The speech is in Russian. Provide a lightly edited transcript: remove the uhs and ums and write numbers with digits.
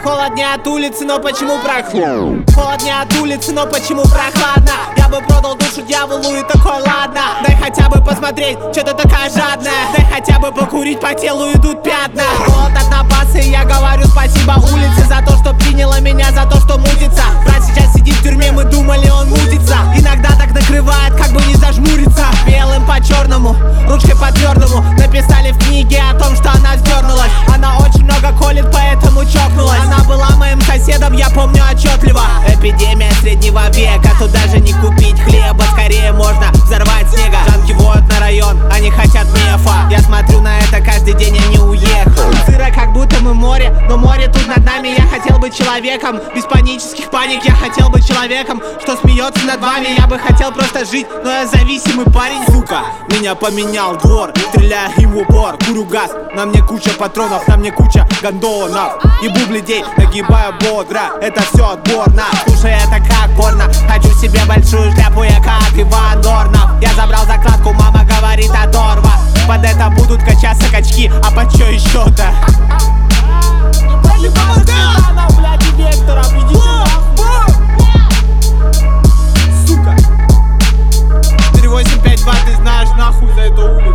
Холоднее от улицы, но почему прохладно? Холоднее от улицы, но почему прохладно? Я бы продал душу дьяволу и такой ладно. Дай хотя бы посмотреть, что ты такая жадная. Дай хотя бы покурить, по телу идут пятна. Холод от напаса, и я говорю спасибо улице за то, что приняла меня, за то, что мутится. Брат сейчас сидит в тюрьме, мы думали, он мутится. Иногда так накрывает, как бы не зажмуриться. Белым по черному, ручкой по твердому написали в книге о том, что она вздернулась. Она очень много колет, поэтому чокнулась. Она была моим соседом, я помню отчетливо. Эпидемия среднего века, тут даже не купить хлеба, скорее можно взорвать снега. Жанки воют на район, они хотят нефа. Я смотрю на это каждый день, я не уехал. Сыро, как будто мы море, но море тут над нами. Я хотел быть человеком, без панических паник. Я хотел быть человеком, что смеется над вами. Я бы хотел просто жить, но я зависимый парень. Сука, меня поменял двор, стреляя им в упор. Курю газ, на мне куча патронов, на мне куча гондонов. Ебу бледей, нагибаю бодро, это все отборно. Слушай, это как порно, хочу себе большую шляпу, я как Иван Дорнов. Я забрал закладку, мама говорит оторва. Под это будут качаться качки, а под чё еще-то? Сука. 4852, ты знаешь нахуй за эту улицу.